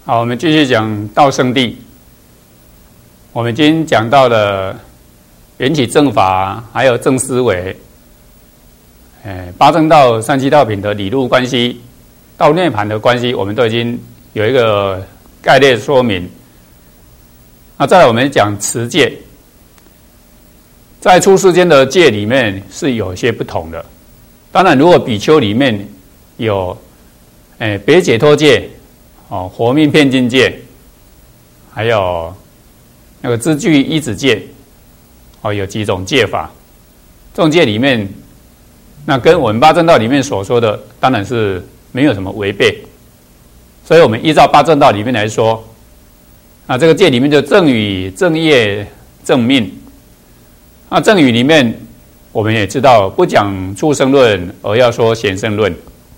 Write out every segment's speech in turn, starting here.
好，我们继续讲道圣地。我们已经讲到了缘起正法，还有正思维，八正道、三七道品的理路关系，到涅槃的关系，我们都已经有一个概略说明。那再来，我们讲持戒，在出世间的戒里面是有些不同的。当然，如果比丘里面有别解脱戒、活命遍尽戒，还有那个资具依止戒，有几种戒法。这种戒里面，那跟我们八正道里面所说的，当然是没有什么违背。所以我们依照八正道里面来说，那这个戒里面就正语、正业、正命。那正语里面，我们也知道不讲出生论，而要说显生论。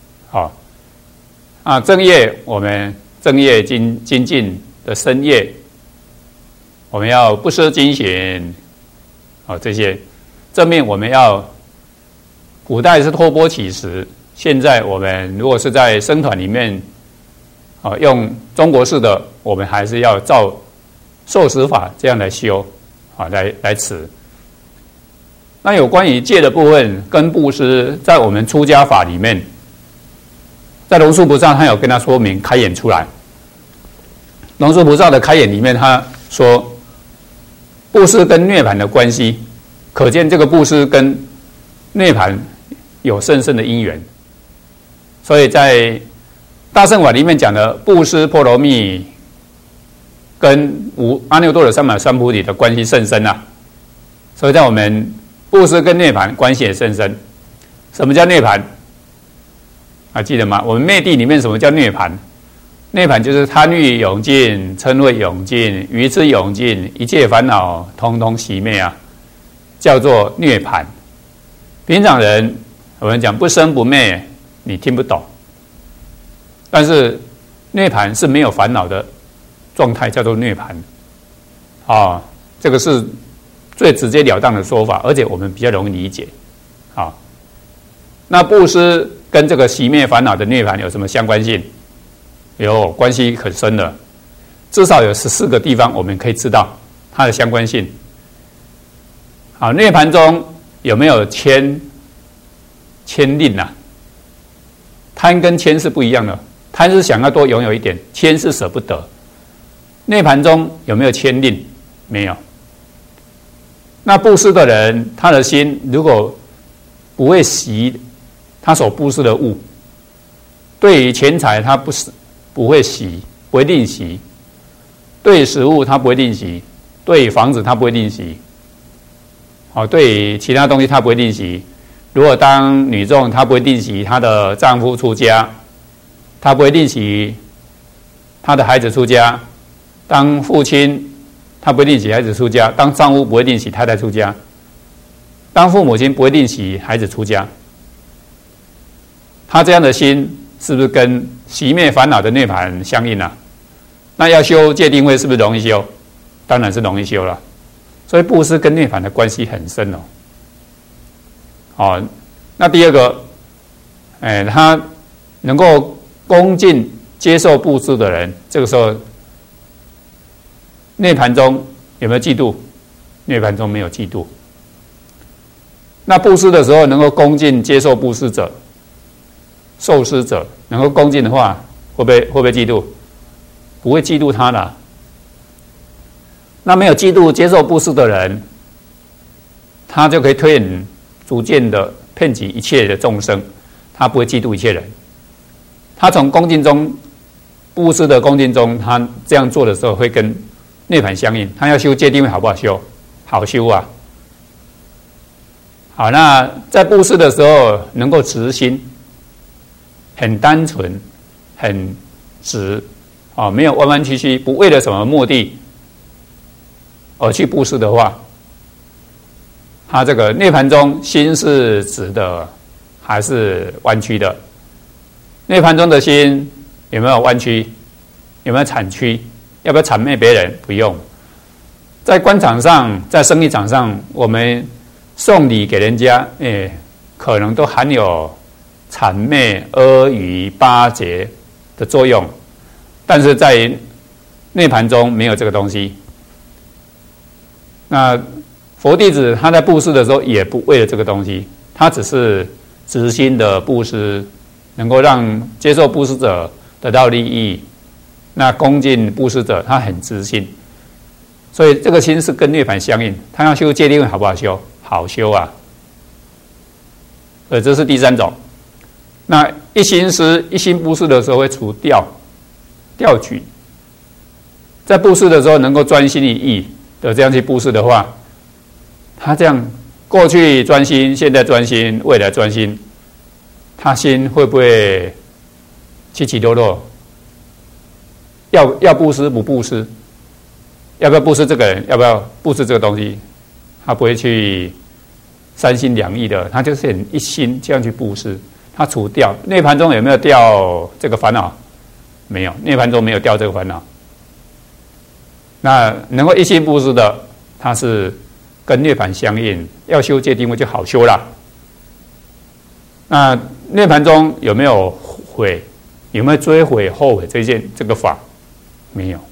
正业，我们正业精进的身业，我们要不失精行，这些正面我们要，古代是托钵乞食，现在我们如果是在僧团里面，用中国式的，我们还是要照受持法这样来修，来持。那有关于戒的部分跟布施，在我们出家法里面，在龙树菩萨他有跟他说明开演出来。龙树菩萨的开演里面，他说布施跟涅槃的关系，可见这个布施跟涅槃有甚深的因缘。所以在大乘法里面讲的布施波罗蜜跟阿耨多罗三藐三菩提的关系甚深啊。所以在我们布施跟涅槃关系也甚深。什么叫涅槃？记得吗？我们灭地里面什么叫涅槃？涅槃就是贪欲永尽，嗔恚永尽，愚痴永尽，一切烦恼通通熄灭啊，叫做涅槃。平常人我们讲不生不灭，你听不懂。但是涅槃是没有烦恼的状态，叫做涅槃。这个是最直截了当的说法，而且我们比较容易理解。那布施跟这个熄灭烦恼的涅槃有什么相关性？有关系很深的，至少有14个地方我们可以知道它的相关性。涅槃中有没有牵令啊？贪跟牵是不一样的，贪是想要多拥有一点，牵是舍不得。涅槃中有没有牵令？没有。那布施的人，他的心如果不会习他所布施的物，对于钱财他不会习，不会吝惜；对于食物他不会吝惜，对于房子他不会吝惜，对于其他东西他不会吝惜。如果当女众，她不会吝惜她的丈夫出家，她不会吝惜她的孩子出家；当父亲，他不会吝惜孩子出家；当丈夫不会吝惜太太出家；当父母亲不会吝惜孩子出家。他这样的心是不是跟熄灭烦恼的涅槃相应啊？那要修戒定慧是不是容易修？当然是容易修了。所以布施跟涅槃的关系很深那第二个，他能够恭敬接受布施的人，这个时候涅槃中有没有嫉妒？涅槃中没有嫉妒。那布施的时候能够恭敬接受布施者、受施者，能够恭敬的话，会不会嫉妒？不会嫉妒他的。那没有嫉妒接受布施的人，他就可以推引逐渐的遍及一切的众生，他不会嫉妒一切人。他从恭敬中，布施的恭敬中，他这样做的时候会跟涅槃相应。他要修戒定慧好不好修？好修啊。好，那在布施的时候能够直心，很单纯，很直，没有弯弯曲曲，不为了什么目的而去布施的话，他这个涅槃中心是直的还是弯曲的？涅槃中的心有没有弯曲？有没有谄曲？要不要谄媚别人？不用。在官场上，在生意场上，我们送礼给人家，可能都含有谄媚、阿谀、巴结的作用。 但是在涅盘中没有这个东西。那佛弟子他在布施的时候也不为了这个东西，他只是直心的布施，能够让接受布施者得到利益。那恭敬布施者，他很直心，所以这个心是跟涅盘相应。他要修戒定慧好不好修？好修啊。所以这是第三种。那一心布施的时候会除掉举，在布施的时候能够专心一意的这样去布施的话，他这样过去专心，现在专心，未来专心，他心会不会起起落落？要布施不布施？要不要布施这个人？要不要布施这个东西？他不会去三心两意的，他就是很一心这样去布施。他除掉涅盘中有没有掉这个烦恼？没有，涅盘中没有掉这个烦恼。那能够一心布施的，他是跟涅盘相应，要修戒定慧就好修啦。那涅盘中有没有悔？有没有追悔后悔这个法？没有。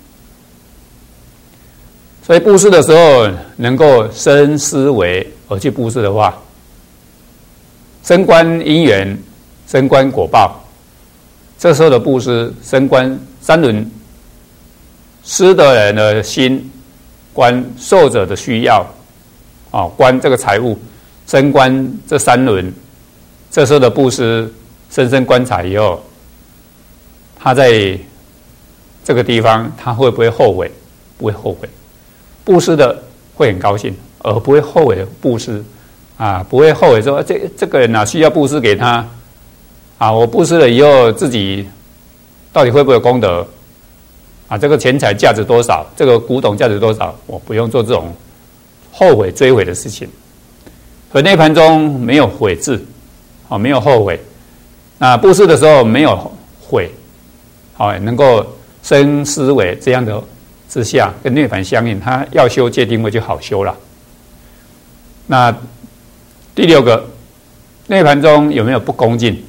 所以布施的时候，能够深思维而去布施的话，升观因缘，升观果报。这时候的布施，升观三轮，施的人的心，观受者的需要，观这个财物，升观这三轮。这时候的布施，深深观察以后，他在这个地方，他会不会后悔？不会后悔。布施的会很高兴，而不会后悔布施啊，不会后悔说这个人需要布施给他啊，我布施了以后自己到底会不会有功德啊？这个钱财价值多少？这个古董价值多少？我不用做这种后悔追悔的事情。所以涅盘中没有悔字，没有后悔。那布施的时候没有悔，能够生思维这样的之下，跟涅盘相应，他要修戒定慧就好修了。那第六个，涅盘中有没有不恭敬？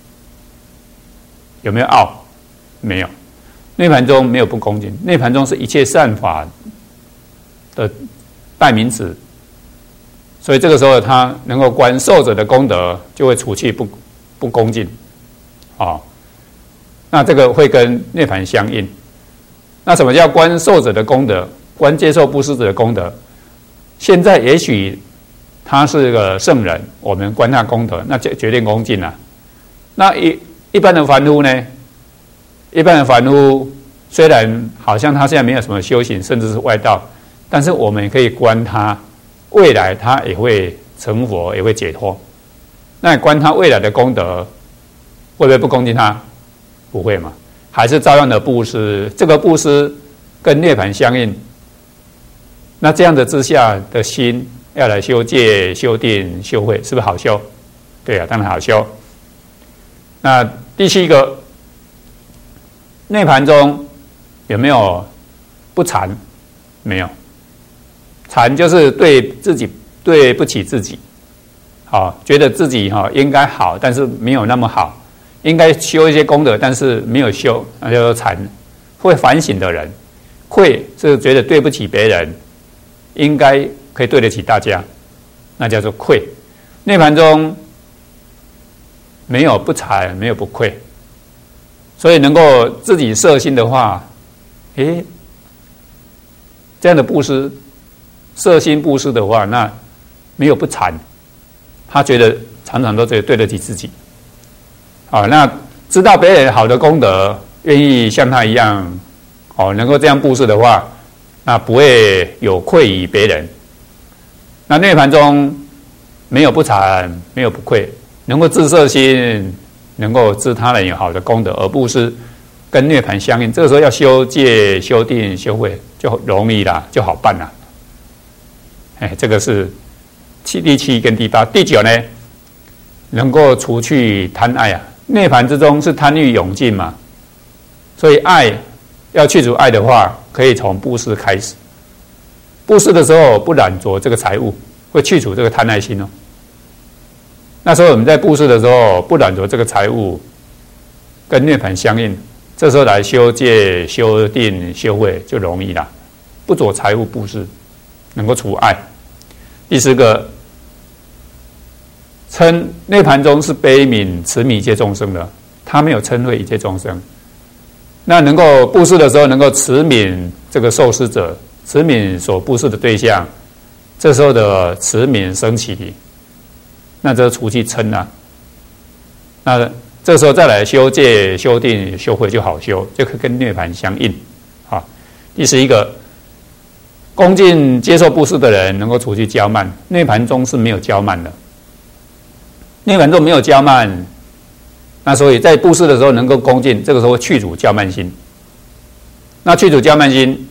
有没有傲？没有。涅盘中没有不恭敬，涅盘中是一切善法的代名词，所以这个时候他能够观受者的功德，就会除去不恭敬。那这个会跟涅盘相应。那什么叫观受者的功德？观接受布施者的功德。现在也许他是个圣人，我们观他功德，那就决定恭敬了。那一般的凡夫呢？一般的凡夫虽然好像他现在没有什么修行，甚至是外道，但是我们可以观他未来，他也会成佛，也会解脱。那观他未来的功德，会不会不恭敬他？不会嘛？还是照样的布施，这个布施跟涅盘相应。那这样的之下的心要来修戒、修定、修慧，是不是好修？对啊，当然好修。那第七个，涅盘中有没有不惭？没有。惭就是对自己对不起自己，觉得自己应该好，但是没有那么好。应该修一些功德，但是没有修，那叫做惭。会反省的人，愧是觉得对不起别人，应该可以对得起大家，那叫做愧。涅盘中没有不惭，没有不愧，所以能够自己摄心的话，这样的布施，摄心布施的话，那没有不惭，他觉得常常都觉得对得起自己。那知道别人好的功德，愿意像他一样，能够这样布施的话，那不会有愧于别人。那涅盘中没有不惭，没有不愧，能够自摄心，能够知他人有好的功德而布施，跟涅盘相应。这个时候要修戒、修定、修慧就容易啦，就好办啦。这个是第七跟第八。第九呢，能够除去贪爱啊。涅盘之中是贪欲永尽嘛，所以爱要去除爱的话，可以从布施开始。布施的时候不染着这个财物，会去除这个贪爱心哦。那时候我们在布施的时候不染着这个财物，跟涅盘相应， 这时候来修戒、修定、修慧就容易了，不着财物布施，能够除爱。第四个，称涅盘中是悲悯慈悯一切众生的，他没有嗔恚一切众生。那能够布施的时候，能够慈悯这个受施者，慈悯所布施的对象，这时候的慈悯升起，那这除去嗔啊。那这时候再来修戒、修定、修慧就好修，就可以跟涅盘相应。好，第11个，恭敬接受布施的人能够除去骄慢，涅盘中是没有骄慢的。涅盘中没有骄慢，那所以在布施的时候能够恭敬，这个时候去除骄慢心。那去除骄慢心，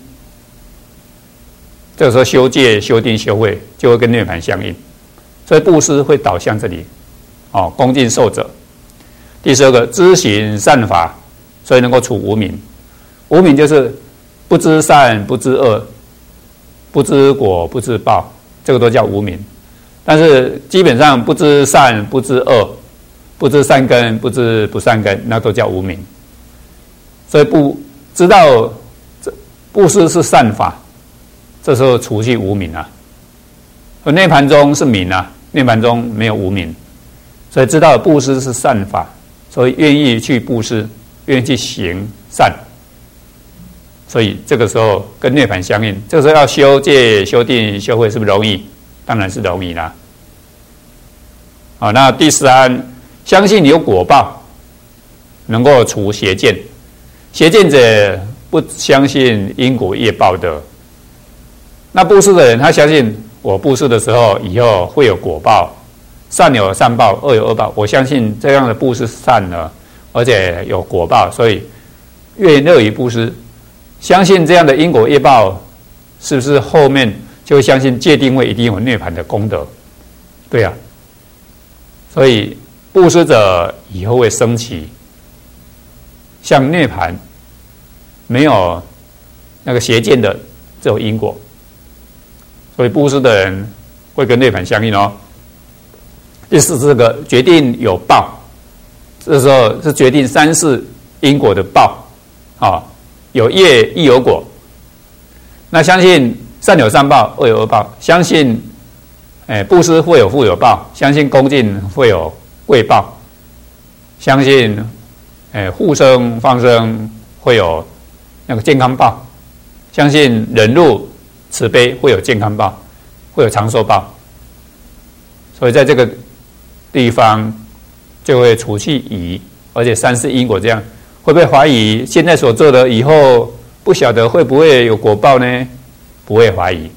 这个时候修戒、修定、修慧就会跟涅盘相应，所以布施会导向这里，恭敬受者。第12个，知行善法，所以能够除无明。无明就是不知善、不知恶、不知果、不知报，这个都叫无明。但是基本上不知善、不知恶、不知善根、不知不善根，那都叫无明。所以不知道布施是善法，这时候除去无明啊。而涅盘中是明啊，涅盘中没有无明，所以知道布施是善法，所以愿意去布施，愿意去行善，所以这个时候跟涅盘相应。这个时候要修戒、修定、修慧，是不是容易？当然是容易啦。好，那第13，相信有果报，能够除邪见。邪见者不相信因果业报的。那布施的人，他相信我布施的时候，以后会有果报，善有善报，恶有恶报。我相信这样的布施善了，而且有果报，所以越乐于布施。相信这样的因果业报，是不是后面就会相信戒定慧一定有涅槃的功德？对啊，所以布施者以后会升起像涅槃没有那个邪见的这种因果，所以布施的人会跟涅槃相应哦。第14个，决定有报，这时候是决定3世因果的报啊，有业亦有果。那相信善有善报，恶有恶报，相信布施会有富有报，相信恭敬会有贵报，相信护生放生会有那个健康报，相信忍辱慈悲会有健康报，会有长寿报。所以在这个地方就会除去疑，而且3世因果这样，会不会怀疑现在所做的以后不晓得会不会有果报呢？不会怀疑。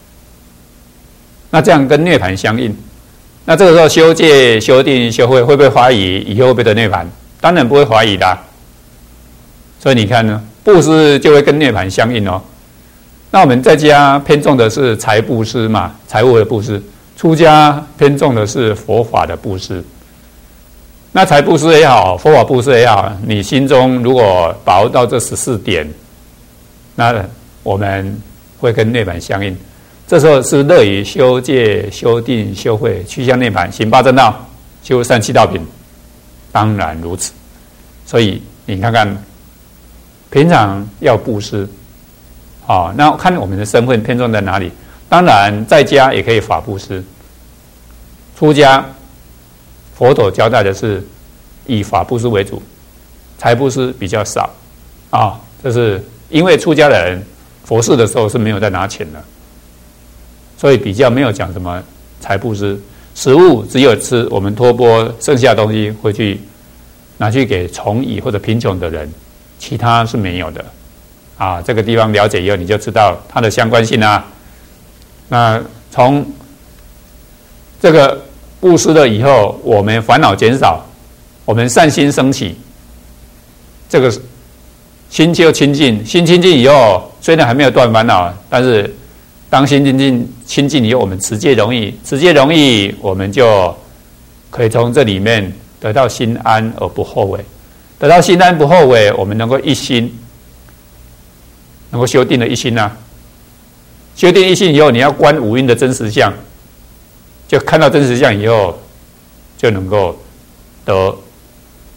那这样跟涅槃相应，那这个时候修戒、修定、修慧会不会怀疑以后会不会得涅槃？当然不会怀疑的。所以你看呢，布施就会跟涅槃相应哦。那我们在家偏重的是财布施嘛，财物的布施；出家偏重的是佛法的布施。那财布施也好，佛法布施也好，你心中如果把握到这14点，那我们会跟涅槃相应。这时候是乐于修戒、修定、修慧，趋向涅槃，行8正道，修37道品，当然如此。所以你看看，平常要布施，那看我们的身份偏重在哪里。当然，在家也可以法布施。出家，佛陀交代的是以法布施为主，财布施比较少这是因为出家的人佛事的时候是没有在拿钱的，所以比较没有讲什么财布施。食物只有吃，我们托钵剩下的东西回去拿去给穷乙或者贫穷的人，其他是没有的这个地方了解以后，你就知道它的相关性啊。那从这个布施了以后，我们烦恼减少，我们善心升起，这个心就清净。心清净以后，虽然还没有断烦恼，但是当心清净以后，我们持戒容易，持戒容易，我们就可以从这里面得到心安而不后悔。得到心安不后悔，我们能够一心，能够修定了一心啊。修定一心以后，你要观五蕴的真实相，就看到真实相以后，就能够得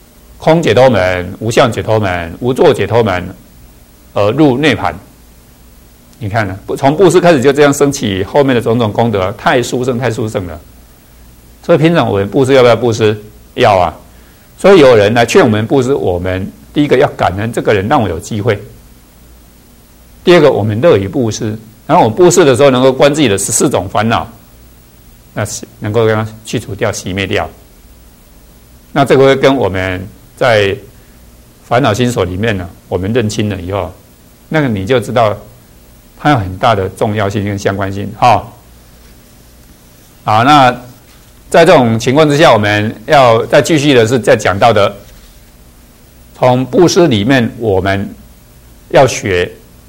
空解脱门、无相解脱门、无作解脱门，而入涅槃。你看呢，从布施开始就这样升起后面的种种功德，太殊胜，太殊胜了。所以平常我们布施要不要布施？要啊。所以有人来劝我们布施，我们第一个要感恩这个人让我有机会。第二个，我们乐于布施，然后我布施的时候能够观自己的14种烦恼，那能够让它去除掉、熄灭掉。那这个会跟我们在烦恼心所里面呢，我们认清了以后，那个你就知道它有很大的重要性跟相关性。好，那在这种情况之下，我们要再继续的是在讲到的，从布施里面我们要学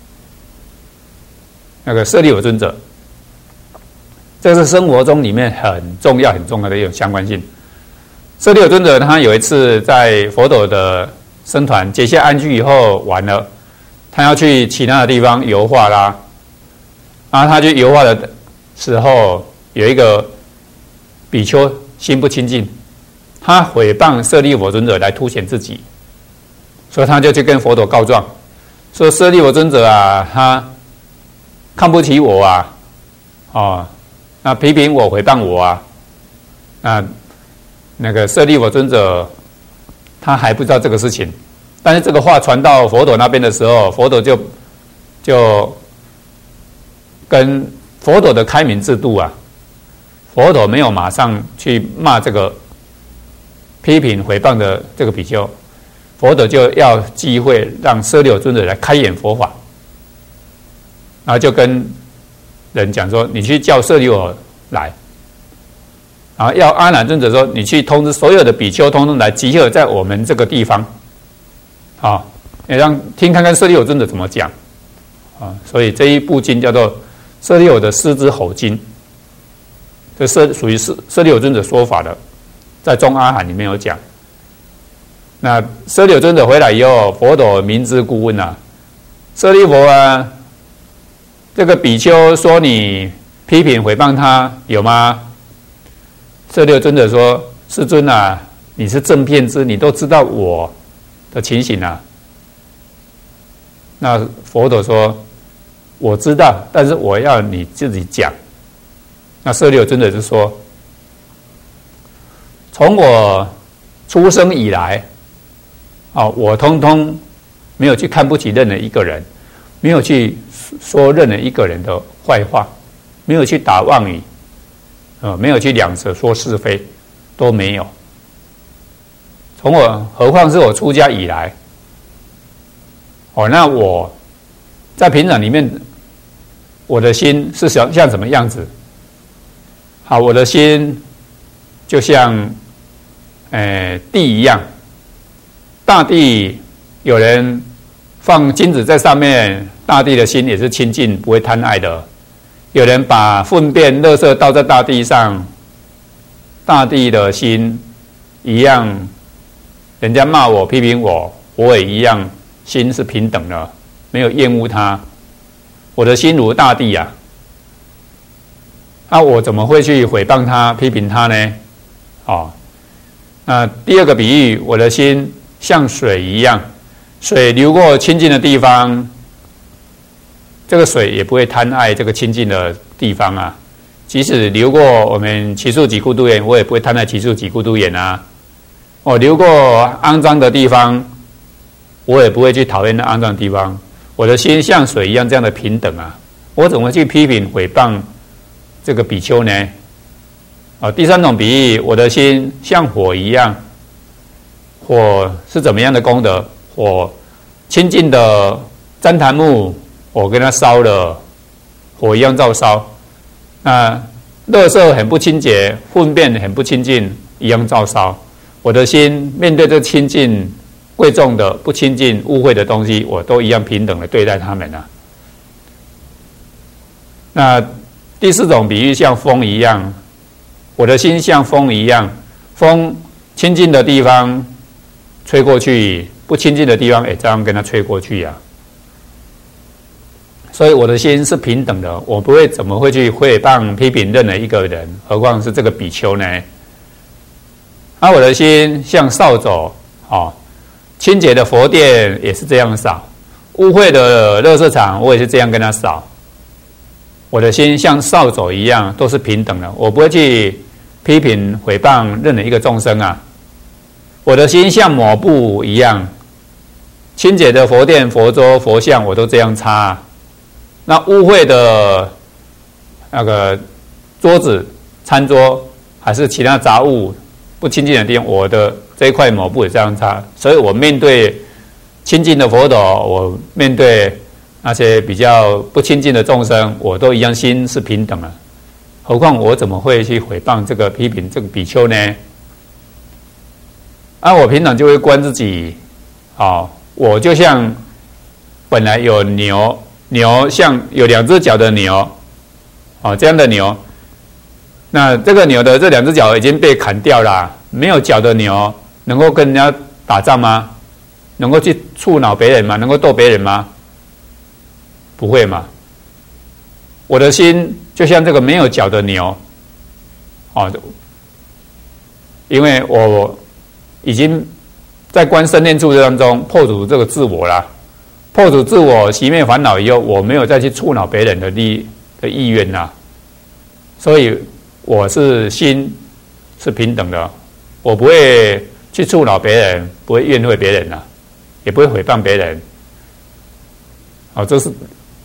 那个舍利弗尊者，这是生活中里面很重要的一种相关性。舍利弗尊者他有一次在佛陀的僧团结下安居以后完了，他要去其他的地方游化啦，然后他去游化的时候，有一个比丘心不清净，他毁谤舍利弗尊者来凸显自己，所以他就去跟佛陀告状，说舍利弗尊者啊，他看不起我啊，那批评我、毁谤我啊，那个舍利弗尊者他还不知道这个事情，但是这个话传到佛陀那边的时候，佛陀就跟佛陀的开明制度啊，佛陀没有马上去骂这个批评毁谤的这个比丘，佛陀就要机会让舍利弗尊者来开演佛法，然后就跟人讲说，你去叫舍利弗来，然后要阿难尊者说，你去通知所有的比丘通通来集合在我们这个地方，也让听看看舍利弗尊者怎么讲所以这一部经叫做舍利弗的狮子吼经，这属于舍利弗尊者说法的，在中阿含里面有讲。那舍利弗尊者回来以后，佛陀明知故问舍利弗啊，这个比丘说你批评毁谤他有吗？舍利弗尊者说，世尊啊，你是正遍知，你都知道我的情形啊。那佛陀说，我知道，但是我要你自己讲。那舍利弗尊者就说，从我出生以来我通通没有去看不起任何一个人，没有去说任何一个人的坏话，没有去打妄语，没有去两舌说是非，都没有。何况是我出家以来，那我在平常里面，我的心是像什么样子？我的心就像地一样，大地有人放金子在上面，大地的心也是清净，不会贪爱的。有人把粪便、垃圾倒在大地上，大地的心一样，人家骂我、批评我，我也一样，心是平等的，没有厌恶他。我的心如大地啊，我怎么会去毁谤他、批评他呢？那第二个比喻，我的心像水一样，水流过清净的地方，这个水也不会贪爱这个清净的地方即使流过我们祇树给孤独园，我也不会贪爱祇树给孤独园流过肮脏的地方，我也不会去讨厌那肮脏的地方。我的心像水一样这样的平等我怎么去批评毁谤这个比丘呢？第三种比喻，我的心像火一样，火是怎么样的功德？火清净的旃檀木，我跟它烧了，火一样照烧。那垃圾很不清洁，粪便很不清净，一样照烧。我的心面对这清净、贵重的、不清净、污秽的东西，我都一样平等的对待他们那第四种比喻像风一样，我的心像风一样，风清净的地方吹过去，不清净的地方也这样跟它吹过去所以我的心是平等的，我不会怎么会去毁谤批评任何一个人，何况是这个比丘呢？我的心像扫帚清洁的佛殿也是这样扫，污秽的垃圾场我也是这样跟他扫。我的心像扫帚一样，都是平等的，我不会去批评毁谤任何一个众生啊。我的心像抹布一样，清洁的佛殿、佛桌、佛像我都这样擦啊。那污秽的那个桌子、餐桌还是其他杂物不清净的地方，我的这一块抹布也这样擦。所以我面对清净的佛陀，我面对那些比较不亲近的众生，我都一样心是平等的。何况我怎么会去毁谤这个批评这个比丘呢？我平常就会观自己，我就像本来有牛像有2只脚的牛，这样的牛，那这个牛的这2只脚已经被砍掉了，没有脚的牛能够跟人家打仗吗？能够去触恼别人吗？能够斗别人吗？不会嘛。我的心就像这个没有脚的牛，因为我已经在观身念处当中破除这个自我啦，破除自我熄灭烦恼以后，我没有再去触恼别人的意愿啦，所以我是心是平等的，我不会去触恼别人，不会怨恨别人啦，也不会毁谤别人。这是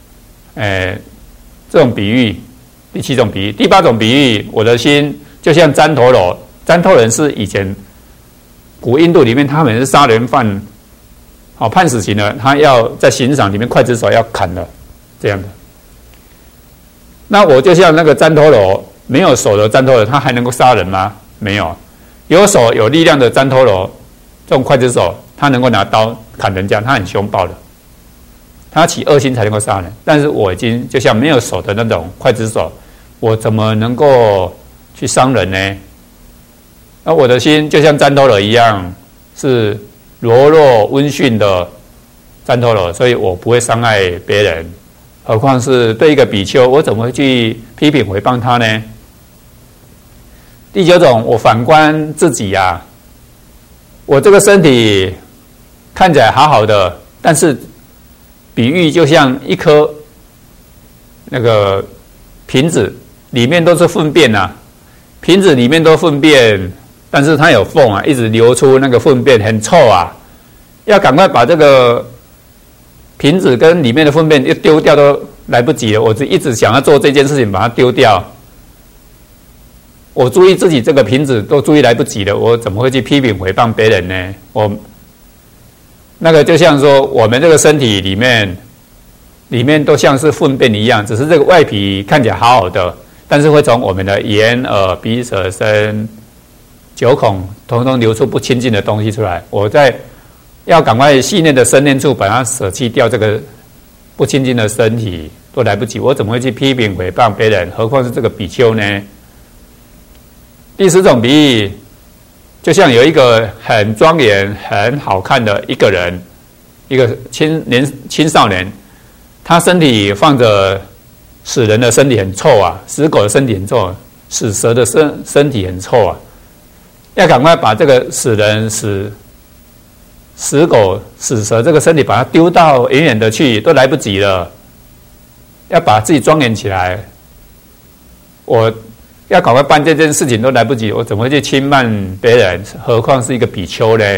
这种比喻，第7种比喻。第8种比喻，我的心就像旃陀罗。旃陀人是以前古印度里面，他们是杀人犯，判死刑了，他要在刑场里面刽子手要砍了，这样的。那我就像那个旃陀罗，没有手的旃陀罗，他还能够杀人吗？没有。有手有力量的旃陀罗，这种刽子手，他能够拿刀砍人家，他很凶暴的。他起恶心才能够杀人，但是我已经就像没有手的那种刽子手，我怎么能够去伤人呢？那我的心就像旃陀罗一样，是柔弱温驯的旃陀罗，所以我不会伤害别人。何况是对一个比丘，我怎么会去批评毁谤他呢？第9种，我反观自己啊，我这个身体看起来好好的，但是比喻就像一颗那个瓶子，里面都是粪便啊，瓶子里面都粪便，但是它有缝啊，一直流出那个粪便，很臭啊，要赶快把这个瓶子跟里面的粪便一丢掉都来不及了。我一直想要做这件事情，把它丢掉。我注意自己这个瓶子都注意来不及了，我怎么会去批评毁谤别人呢？我那个就像说，我们这个身体里面都像是粪便一样，只是这个外皮看起来好好的，但是会从我们的眼、耳、鼻、舌、身、9孔，统统流出不清净的东西出来。我在要赶快细念的身念处，把它舍弃掉这个不清净的身体，都来不及。我怎么会去批评毁谤别人？何况是这个比丘呢？第10种比喻，就像有一个很庄严、很好看的一个人，一个青少年，他身体放着死人的身体很臭啊，死狗的身体很臭，死蛇的身体很臭啊，要赶快把这个死人、死狗、死蛇这个身体把它丢到远远的去，都来不及了，要把自己庄严起来。我要赶快办这件事情都来不及，我怎么会去轻慢别人？何况是一个比丘呢？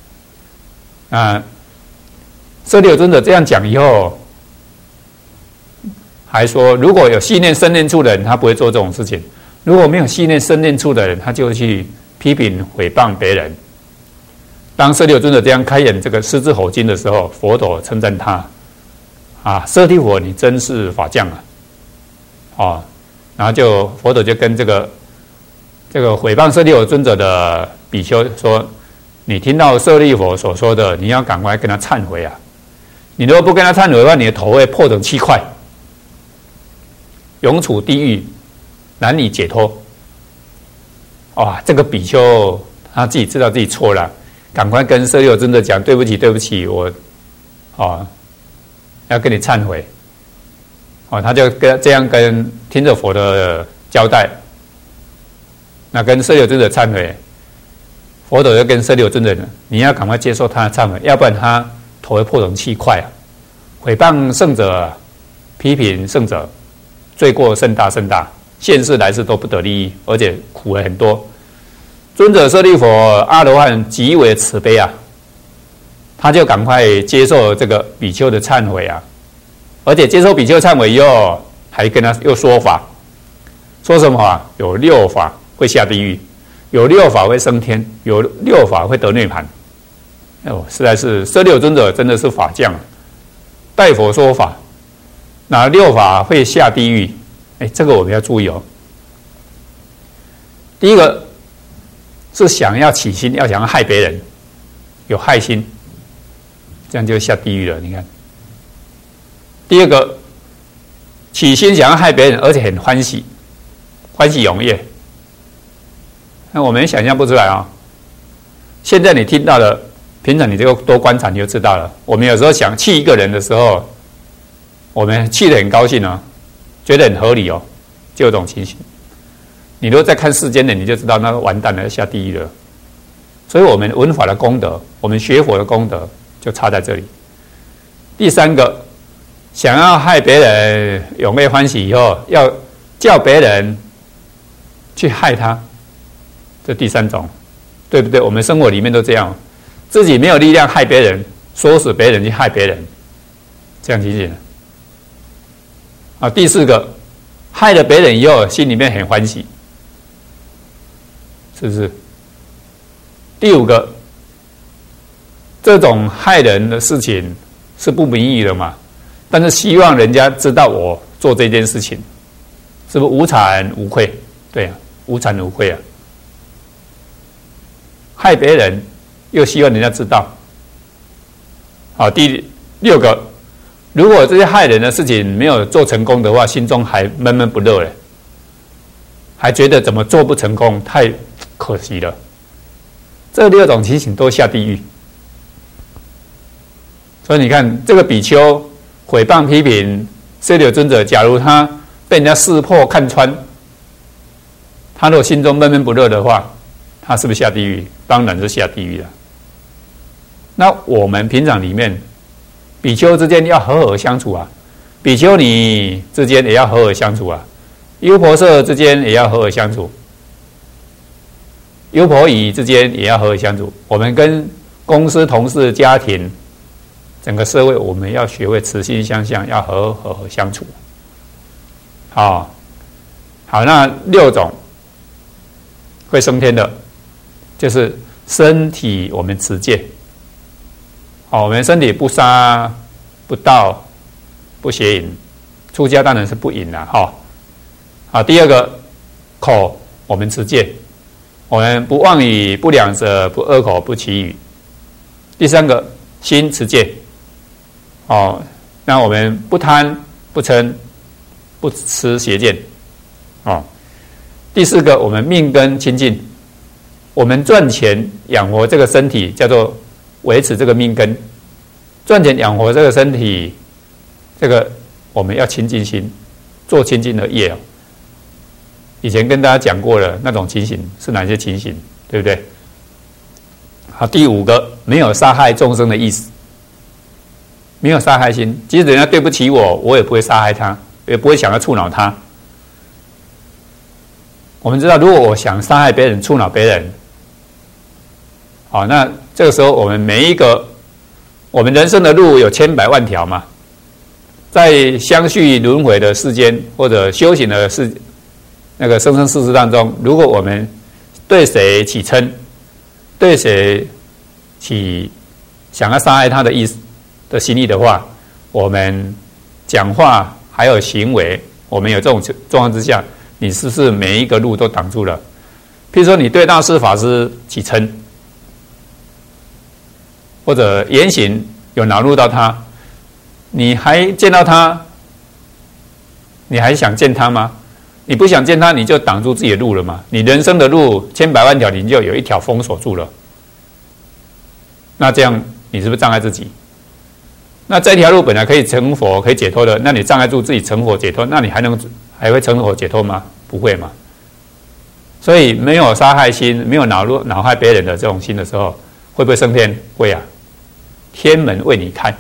舍利弗尊者这样讲以后，还说，如果有细念身念处的人，他不会做这种事情；如果没有细念身念处的人，他就会去批评毁谤别人。当舍利弗尊者这样开演这个狮子吼经的时候，佛陀称赞他：舍利弗，你真是法将啊！然后佛陀就跟这个毁谤舍利弗尊者的比丘说：你听到舍利弗所说的，你要赶快跟他忏悔啊！你如果不跟他忏悔的话，你的头会破成7块，永处地狱，难以解脱。这个比丘他自己知道自己错了，赶快跟舍利弗尊者讲：对不起，对不起，我要跟你忏悔。他就这样跟听着佛的交代，那跟舍利弗尊者忏悔， 佛陀就跟舍利弗尊者，你要赶快接受他的忏悔，要不然他头会破成7块啊！毁谤圣者，批评圣者，罪过甚大甚大，现世来世都不得利益，而且苦了很多。尊者舍利弗阿罗汉极为慈悲啊，他就赶快接受这个比丘的忏悔啊，而且接受比丘忏悔以后，还跟他又说法，说什么法？有6法会下地狱。有6法会升天，有6法会得涅槃。实在是舍利弗尊者真的是法将，代佛说法。哪6法会下地狱？这个我们要注意哦。第一个是想要起心，想要害别人，有害心，这样就下地狱了。你看，第二个起心想要害别人，而且很欢喜，欢喜踊跃。那我们想象不出来啊！现在你听到了，平常你就多观察，你就知道了。我们有时候想气一个人的时候，我们气得很高兴啊，觉得很合理哦，就有这种情形。你如果再看世间的，你就知道那个完蛋了，要下地狱了。所以我们闻法的功德，我们学佛的功德就差在这里。第三个，想要害别人踊跃欢喜以后，要叫别人去害他。这第3种，对不对？我们生活里面都这样，自己没有力量害别人，唆使别人去害别人，这样情形。第4个，害了别人以后，心里面很欢喜，是不是？第5个，这种害人的事情是不名誉的嘛？但是希望人家知道我做这件事情，是不是无惭无愧？对啊，无惭无愧啊。害别人，又希望人家知道。好，第6个，如果这些害人的事情没有做成功的话，心中还闷闷不乐嘞，还觉得怎么做不成功，太可惜了。这6种情形都下地狱。所以你看，这个比丘毁谤批评舍利弗尊者，假如他被人家识破看穿，他如果心中闷闷不乐的话，他是不是下地狱？当然是下地狱了。那我们平常里面，比丘之间要和和相处啊，比丘尼之间也要和和相处啊，优婆塞之间也要和和相处，优婆夷之间也要和和相处。我们跟公司、同事、家庭，整个社会，我们要学会慈心相向，要和和相处。好，那6种会升天的，就是身体我们持戒。我们身体不杀、不盗、不邪淫，出家当然是不淫了哈。第2个，口我们持戒，我们不妄语、不两舌、不恶口、不绮语。第3个，心持戒。那我们不贪、不嗔、不吃邪见。第4个，我们命根清净，我们赚钱养活这个身体，叫做维持这个命根，赚钱养活这个身体，这个我们要清净心，做清净的业。以前跟大家讲过了，那种情形是哪些情形，对不对？好，第5个，没有杀害众生的意思，没有杀害心，即使人家对不起我，我也不会杀害他，也不会想要触恼他。我们知道，如果我想杀害别人、触恼别人，那这个时候我们每一个，我们人生的路有千百万条嘛，在相续轮回的世间，或者修行的那个生生世世当中，如果我们对谁起嗔，对谁起想要杀害他的意思的心意的话，我们讲话还有行为，我们有这种状况之下，你是不是每一个路都挡住了？譬如说，你对大师法师起嗔，或者言行有恼怒到他，你还见到他，你还想见他吗？你不想见他，你就挡住自己的路了嘛。你人生的路千百万条，你就有一条封锁住了。那这样你是不是障碍自己？那这条路本来可以成佛、可以解脱的，那你障碍住自己成佛解脱，那你还会成佛解脱吗？不会嘛。 所以没有杀害心，没有恼害别人的这种心的时候，会不会升天？会啊，天门为你开。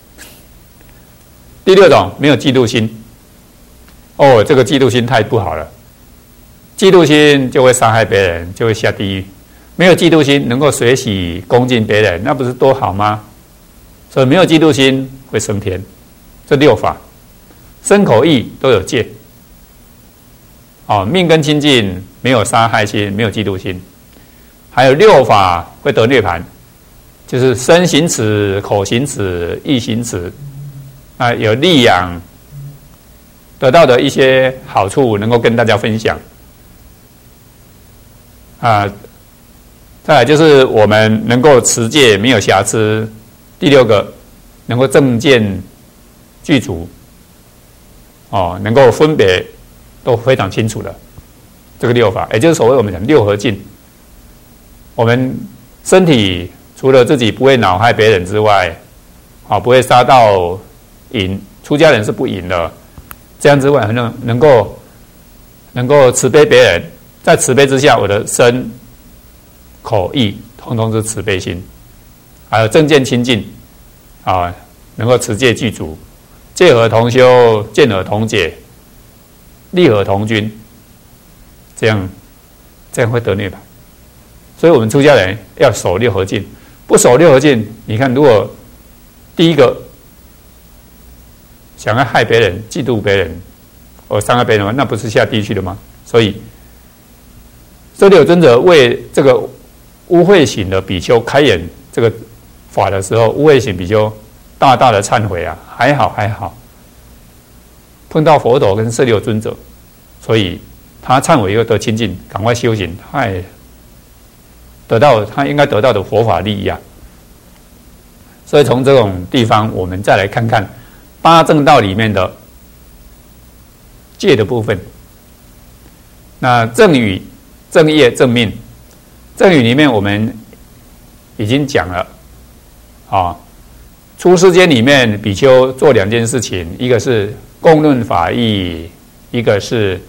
第六种，没有嫉妒心。哦，这个嫉妒心太不好了，嫉妒心就会伤害别人，就会下地狱。没有嫉妒心，能够随喜恭敬别人，那不是多好吗？所以没有嫉妒心会升天。这六法，身口意都有戒。哦，命根清净，没有杀害心，没有嫉妒心，还有六法会得涅槃，就是身行持、口行持、意行持，啊，有利养，得到的一些好处能够跟大家分享。啊，再来就是我们能够持戒没有瑕疵。第六个，能够正见具足，哦，能够分别都非常清楚的这个六法，也就是所谓我们讲六合敬。我们身体除了自己不会恼害别人之外，啊，不会杀盗淫，出家人是不淫的。这样之外，能够慈悲别人，在慈悲之下，我的身、口、意，通通是慈悲心。还有正见清净，啊，能够持戒具足，戒和同修，见和同解，利和同均，这样会得涅槃。所以我们出家人要守六合敬，不守六合敬，你看，如果第一个想要害别人、嫉妒别人，或伤害别人，那不是下地狱的吗？所以，舍利有尊者为这个污秽行的比丘开演这个法的时候，污秽行比丘大大的忏悔啊，还好，碰到佛陀跟舍利有尊者，所以他忏悔又得清净，赶快修行，他应该得到的佛法利益啊。所以从这种地方，我们再来看看八正道里面的戒的部分。那正语、正业、正命，正语里面我们已经讲了啊。出世间里面，比丘做两件事情，一个是共论法义，一个是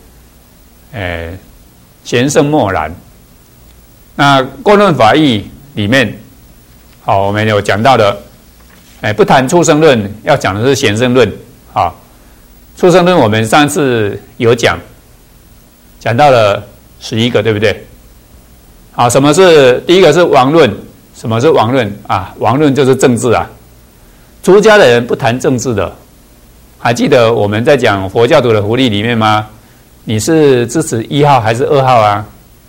贤圣默然。那共论法义里面，好，我们有讲到的，不谈畜生论，要讲的是贤圣论啊。畜生论我们上次有讲到了11个，对不对？好，第一个是王论，什么是王论啊？王论就是政治啊。出家的人不谈政治的，还记得我们在讲佛教徒的福利里面吗？你是支持1号还是2号啊？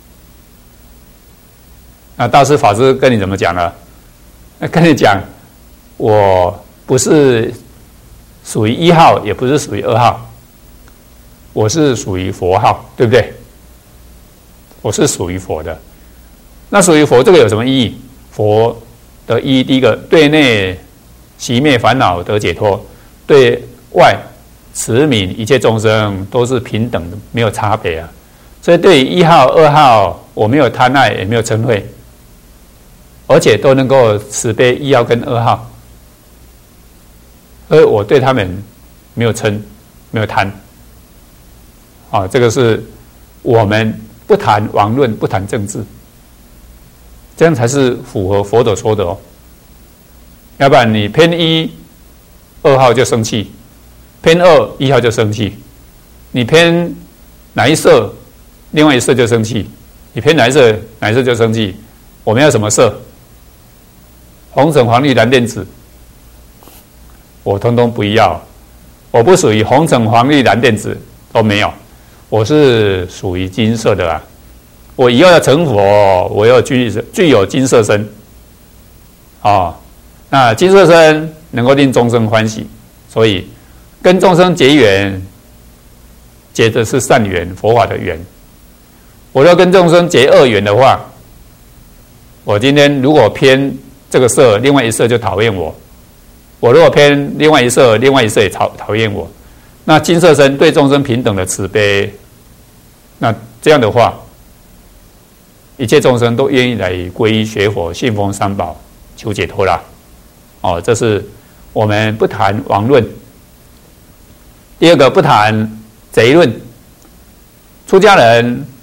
那大师法师跟你怎么讲了？跟你讲，我不是属于1号，也不是属于2号，我是属于佛号，对不对？我是属于佛的。那属于佛这个有什么意义？佛的意义，第一个，对内熄灭烦恼得解脱，对外慈悯一切众生都是平等的，没有差别啊。所以对于1号、2号，我没有贪爱，也没有嗔恚，而且都能够慈悲1号跟2号，所以我对他们没有嗔，没有贪。啊，这个是我们不谈王论，不谈政治，这样才是符合佛陀说的哦。要不然你偏1，2号就生气；偏2， 1号就生气。你偏哪一色，另外一色就生气；你偏哪一色，哪一色就生气。我们要什么色？红橙黄绿蓝靛紫，我通通不要。我不属于红橙黄绿蓝靛紫，都没有。我是属于金色的啊！我以后要成佛，我要具有金色身。哦，那金色身能够令众生欢喜，所以跟众生结缘，结的是善缘，佛法的缘。我要跟众生结恶缘的话，我今天如果偏这个色，另外一色就讨厌我；我如果偏另外一色，另外一色也讨厌我。那金色身对众生平等的慈悲，那这样的话，一切众生都愿意来皈依学佛，信奉三宝，求解脱啦。哦，这是我们不谈王论。第二个不谈贼论。出家人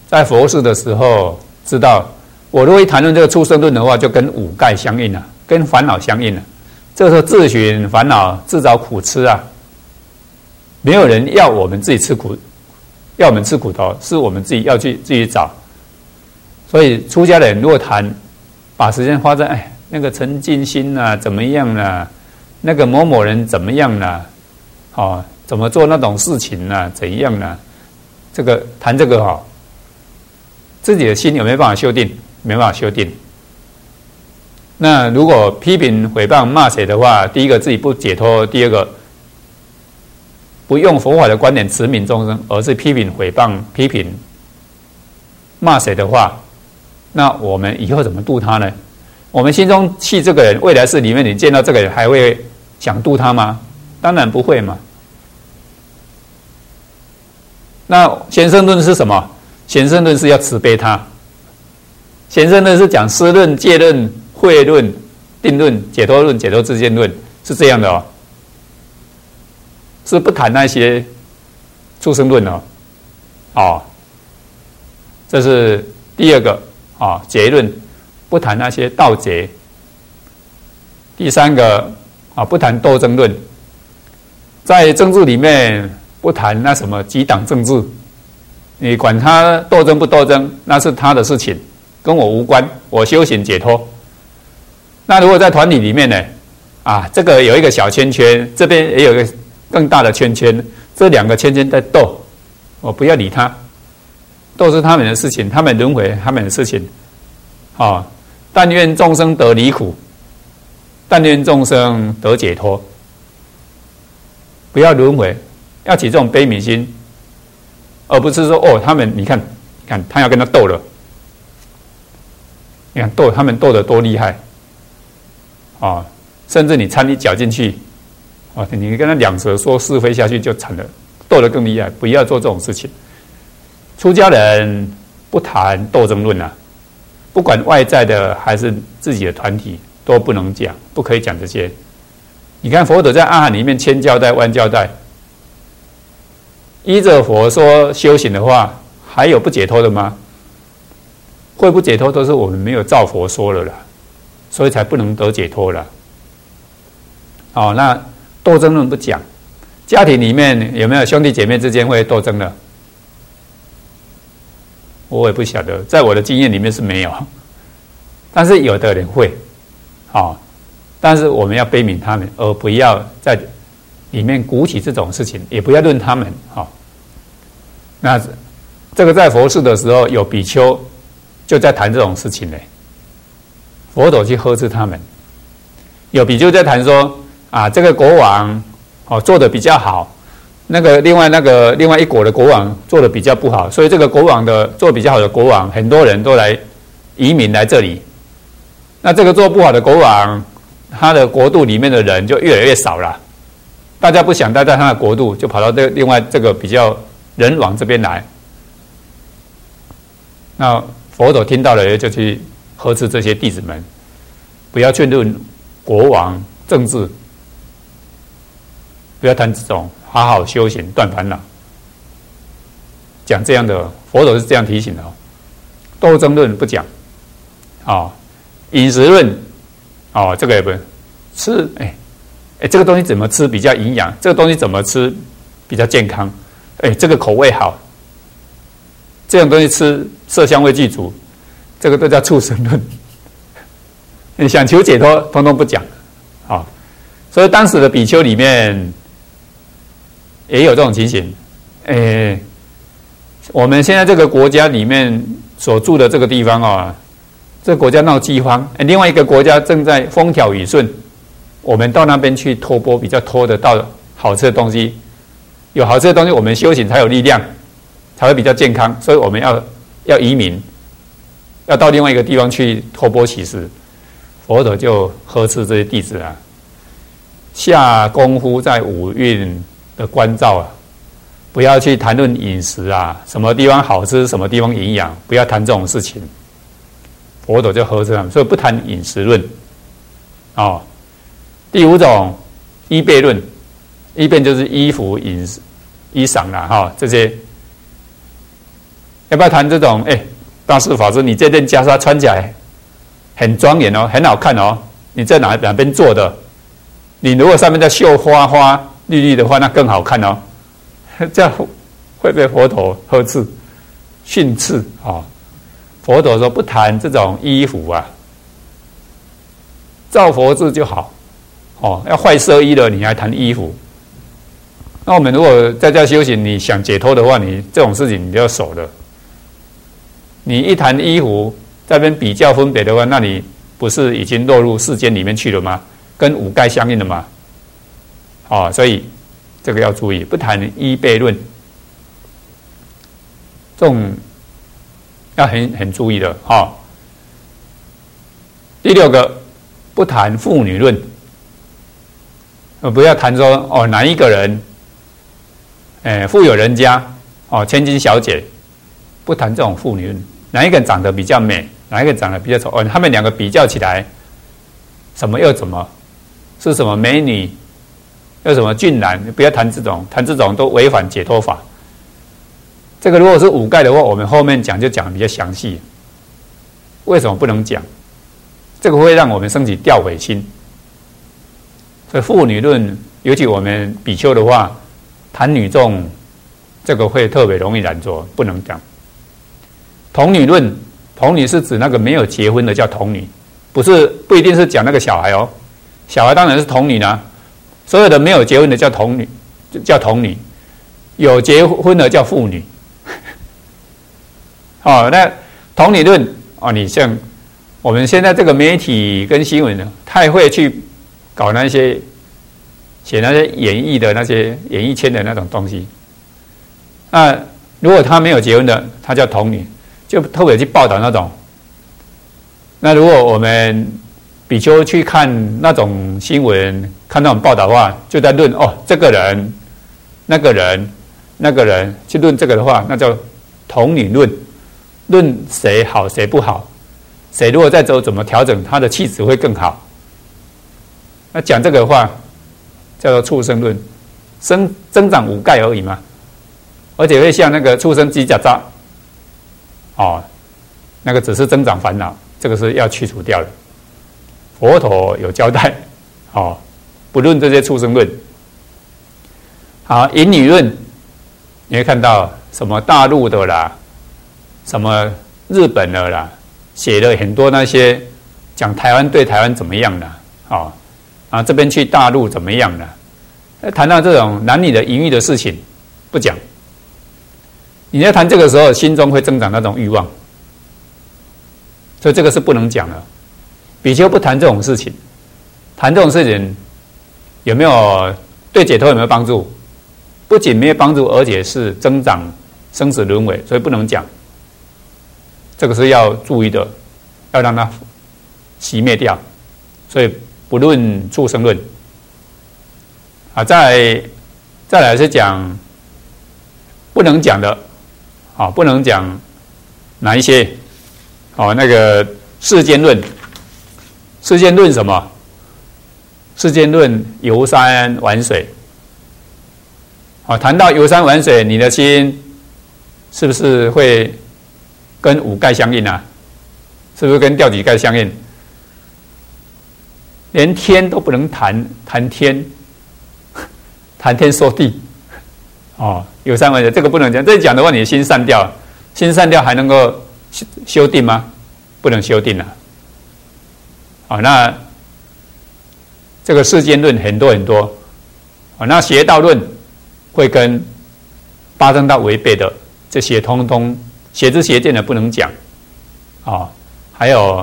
在佛事的时候知道，我如果一谈论这个出生论的话，就跟五盖相应了，跟烦恼相应了。这时候自寻烦恼，自找苦吃啊！没有人要我们自己吃苦，要我们吃苦头，是我们自己要去自己找。所以出家人如果谈，把时间花在那个沉静心啊，怎么样啊？那个某某人怎么样啊？怎么做那种事情啊？怎样啊？这个谈这个自己的心有没有办法修定？没办法修定。那如果批评毁谤骂谁的话，第一个自己不解脱，第二个不用佛法的观点持悯众生，而是批评毁谤批评骂谁的话，那我们以后怎么度他呢？我们心中气这个人，未来世里面你见到这个人还会想度他吗？当然不会嘛。那贤圣论是什么？贤圣论是要慈悲他，贤圣论是讲思论、戒论、慧论、定论、解脱论、解脱自见论，是这样的是不谈那些出生论这是第二个结论，不谈那些道结。第三个不谈斗争论，在政治里面不谈那什么几党政治，你管他斗争不斗争，那是他的事情，跟我无关，我修行解脱。那如果在团体里面呢？这个有一个小圈圈，这边也有一个更大的圈圈，这两个圈圈在斗，我不要理他，斗是他们的事情，他们轮回他们的事情。但愿众生得离苦，但愿众生得解脱，不要轮回，要起这种悲悯心，而不是说他们你看他要跟他斗了，你看他们斗得多厉害甚至你掺一脚进去你跟他两舌说是非下去就惨了，斗得更厉害，不要做这种事情。出家人不谈斗争论不管外在的还是自己的团体都不能讲，不可以讲这些。你看佛陀在阿含里面千交代万交代，依着佛说修行的话，还有不解脱的吗？会不解脱都是我们没有照佛说了啦，所以才不能得解脱了。那斗争论不讲，家庭里面有没有兄弟姐妹之间会斗争的？我也不晓得，在我的经验里面是没有，但是有的人会但是我们要悲悯他们，而不要在里面鼓起这种事情，也不要论他们那这个在佛事的时候，有比丘就在谈这种事情佛陀去呵斥他们。有比丘在谈说这个国王做的比较好，另外一国的国王做的比较不好，所以这个国王的做比较好的国王，很多人都来移民来这里。那这个做不好的国王，他的国度里面的人就越来越少了，大家不想待在他的国度，就跑到另外这个比较人往这边来。那佛陀听到了，就去呵斥这些弟子们，不要去论国王政治，不要谈这种，好好修行断烦恼。讲这样的，佛陀是这样提醒的斗争论不讲饮食论这个也不吃这个东西怎么吃比较营养，这个东西怎么吃比较健康，这个口味好，这种东西吃色香味俱足，这个都叫畜生论。你想求解脱，通通不讲所以当时的比丘里面也有这种情形。我们现在这个国家里面所住的这个地方这个国家闹饥荒，另外一个国家正在风调雨顺，我们到那边去托钵，比较托得到好吃的东西，有好吃的东西，我们修行才有力量，才会比较健康。所以我们要移民，要到另外一个地方去托钵乞食。佛陀就呵斥这些弟子下功夫在五蕴的关照不要去谈论饮食什么地方好吃，什么地方营养，不要谈这种事情。佛陀就呵斥他们，所以不谈饮食论第五种衣被论，衣被就是衣服、饮食、衣裳这些要不要谈这种？大师法师，你这件袈裟穿起来很庄严哦，很好看哦，你在哪边做的？你如果上面在绣花花绿绿的话，那更好看哦。这样会被佛陀呵斥、训斥啊！佛陀说不谈这种衣服啊，照佛制就好。要坏色衣了，你还谈衣服？那我们如果在家修行，你想解脱的话，你这种事情你就要守了。你一谈衣服，在那边比较分别的话，那你不是已经落入世间里面去了吗？跟五盖相应的嘛。所以这个要注意，不谈衣被论，这种要很注意的。第6个，不谈妇女论，不要谈说哪一个人，富有人家千金小姐，不谈这种妇女论。哪一个人长得比较美，哪一个人长得比较丑？他们两个比较起来，什么又怎么？是什么美女？又什么俊男？不要谈这种，谈这种都违反解脱法。这个如果是五盖的话，我们后面讲就讲得比较详细。为什么不能讲？这个会让我们升起掉尾心。所以妇女论，尤其我们比丘的话，谈女众，这个会特别容易染着，不能讲。童女论，童女是指那个没有结婚的叫童女，不一定是讲那个小孩哦。小孩当然是童女啦，所有的没有结婚的叫童女，叫童女，有结婚的叫妇女。那童女论你像我们现在这个媒体跟新闻呢，太会去搞那些写那些演艺的那些演艺圈的那种东西。那如果他没有结婚的，他叫童女，就特别去报道那种。那如果我们比丘去看那种新闻，看那种报道的话，就在论这个人、那个人、那个人，去论这个的话，那叫童女论，论谁好谁不好，谁如果再走怎么调整，他的气质会更好。那讲这个的话，叫做畜生论，增长五盖而已嘛，而且会像那个畜生鸡甲渣，那个只是增长烦恼，这个是要去除掉的。佛陀有交代，不论这些畜生论。好，淫女论，你会看到什么大陆的啦，什么日本的啦，写了很多那些讲台湾对台湾怎么样的，这边去大陆怎么样的，谈到这种男女的淫欲的事情，不讲。你在谈这个时候，心中会增长那种欲望，所以这个是不能讲的。比丘不谈这种事情，谈这种事情有没有对解脱有没有帮助？不仅没有帮助，而且是增长生死轮回，所以不能讲。这个是要注意的，要让它熄灭掉。所以不论畜生论。再来是讲不能讲的，不能讲哪一些？那个世间论。世间论什么？世间论游山玩水。谈到游山玩水，你的心是不是会跟五盖相应啊？是不是跟调几盖相应？连天都不能谈天，谈天说地。游山玩水这个不能讲，这讲的话，你的心散掉，心散掉还能够修定吗？不能修定了。那这个世间论很多很多，那邪道论会跟八正道违背的，这些通通邪知邪见的不能讲，还有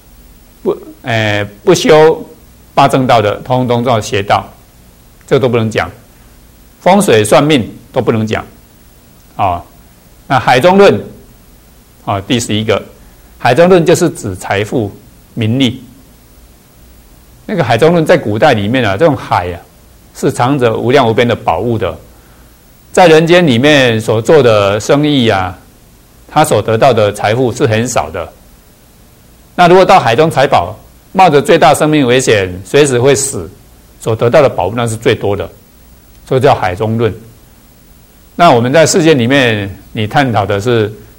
不修八正道的，通通叫邪道，这个都不能讲。风水算命都不能讲，那海中论，第11个，海中论就是指财富、名利。那个海中论在古代里面这种海是藏着无量无边的宝物的，在人间里面所做的生意他所得到的财富是很少的。那如果到海中采宝，冒着最大生命危险，随时会死，所得到的宝物那是最多的，所以叫海中论。那我们在世界里面，你探讨的是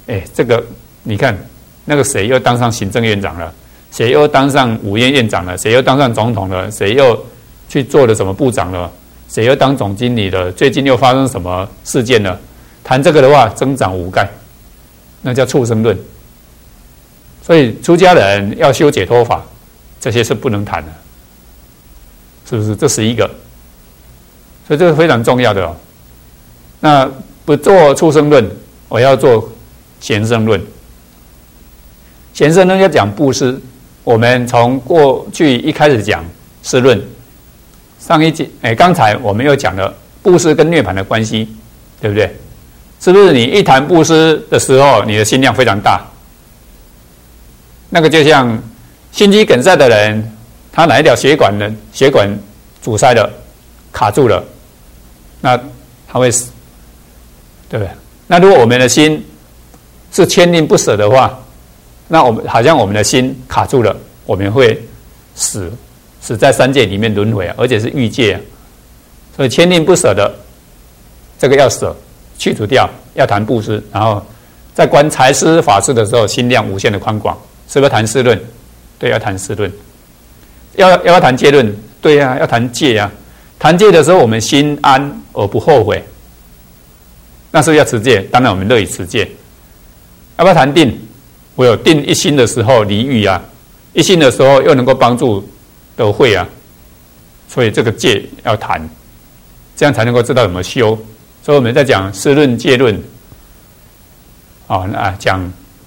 这个你看，那个谁又当上行政院长了，谁又当上五院院长了，谁又当上总统了，谁又去做了什么部长了，谁又当总经理了，最近又发生什么事件了？谈这个的话，增长五盖，那叫畜生论。所以出家人要修解脱法，这些是不能谈的，是不是？这11个，所以这个非常重要的哦。那不做畜生论，我要做贤圣论。贤圣论要讲布施，我们从过去一开始讲施论，上一集刚才我们又讲了布施跟涅槃的关系，对不对？是不是你一谈布施的时候，你的心量非常大？那个就像心肌梗塞的人，他哪一条血管阻塞了，卡住了，那他会死，对不对？那如果我们的心是牵念不舍的话，那我们好像我们的心卡住了，我们会死在三界里面轮回啊，而且是欲界啊。所以牵念不舍的这个要舍，去除掉，要谈布施，然后在观财施法施的时候，心量无限的宽广。是不是谈施论？对，要谈施论。要谈戒论？对呀，要谈戒呀。谈戒的时候，我们心安而不后悔，那是不是要持戒？当然，我们乐意持戒。要不要谈定？我有定一心的时候离欲啊，一心的时候又能够帮助得慧啊，所以这个戒要谈，这样才能够知道怎么修。所以我们在讲施论、戒论，那讲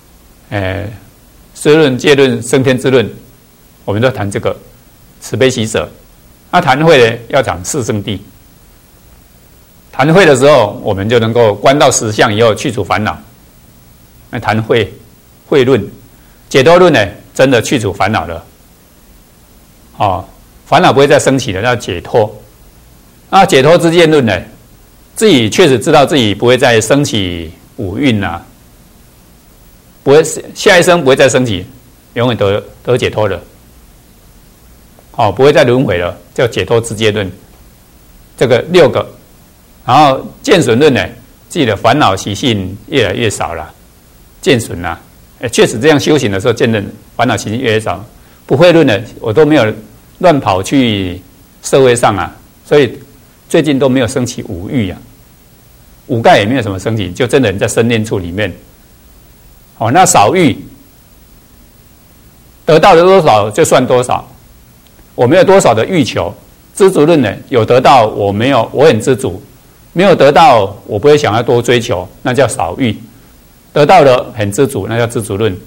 施论、戒论、升天之论，我们都谈这个慈悲喜舍。那谈慧呢，要讲四圣谛。谈慧的时候，我们就能够观到实相以后，去除烦恼。那谈慧论、解脱论呢，真的去除烦恼了。烦恼不会再升起了，叫解脱。那解脱之见论呢，自己确实知道自己不会再升起五蕴啊。不会，下一生不会再升起，永远得解脱了。不会再轮回了，叫解脱之阶论。这个6个，然后见损论呢，自己的烦恼习性越来越少了，见损啦，确实这样修行的时候，见的烦恼习性越来越少。不会论呢，我都没有乱跑去社会上啊，所以最近都没有升起五欲啊，五盖也没有什么升起，就真的在生念处里面。那少欲得到的多少就算多少，我没有多少的欲求。知足论呢，有得到我没有，我很知足；没有得到，我不会想要多追求，那叫少欲。得到了很知足，那叫知足论。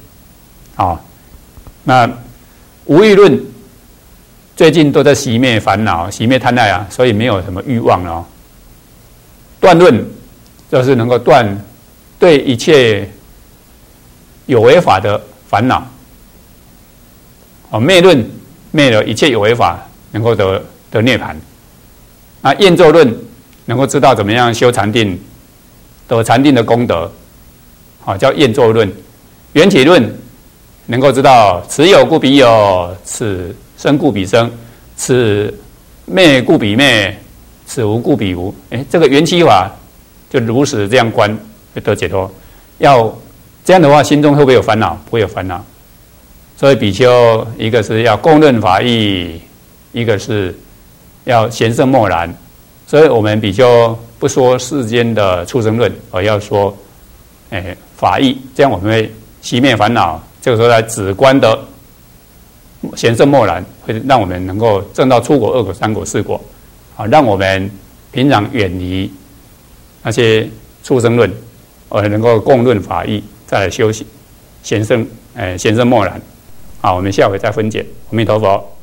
那无欲论最近都在熄灭烦恼、熄灭贪爱啊，所以没有什么欲望了。断论就是能够断对一切有为法的烦恼。灭论灭了一切有为法，能够得涅槃。那厌咒论能够知道怎么样修禅定，得禅定的功德，叫厌咒论。缘起论能够知道此有故彼有，此生故彼生，此灭故彼灭，此无故彼无。这个缘起法就如实这样观，就得解脱。要这样的话，心中会不会有烦恼？不会有烦恼。所以比丘一个是要公认法义，一个是要贤圣默然。所以我们比丘不说世间的畜生论，而要说法义，这样我们会熄灭烦恼。这个时候来止观的贤圣默然，会让我们能够证到初果、二果、三果、四果，让我们平常远离那些畜生论，而能够共论法义，再来修行贤圣默然。好，我们下回再分解。阿弥陀佛。